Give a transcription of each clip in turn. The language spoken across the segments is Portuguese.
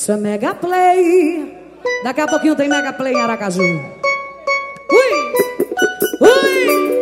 Isso é Mega Play. Daqui a pouquinho tem Mega Play em Aracaju. Ui! Ui!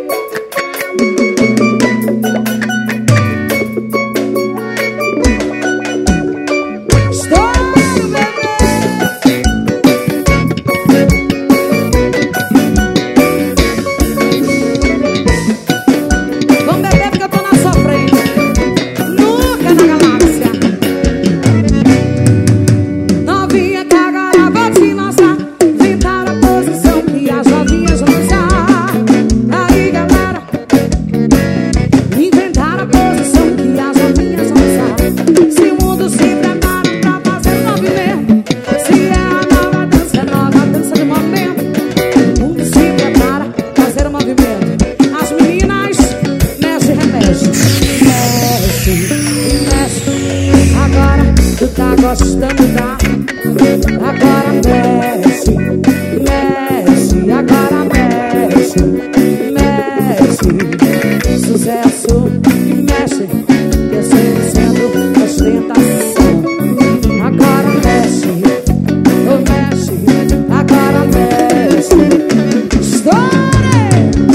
Gostando da agora mexe, mexe, agora mexe, mexe, sucesso mexe, descendo sendo ostentação. Agora mexe, oh mexe, agora mexe, estoure.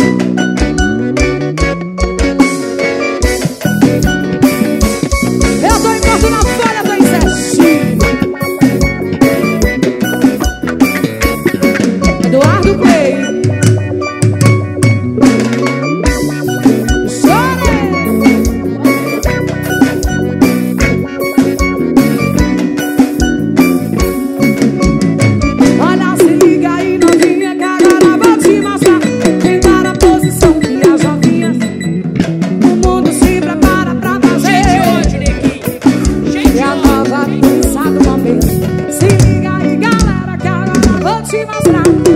Eu tô enquanto na folha do incesto. Eduardo Play. Olha, se liga aí, novinha, que agora vou te mostrar. Tentar a posição que as novinhas. O mundo se prepara pra fazer. E a nova dança do momento. Se liga aí, galera, que agora vou te mostrar.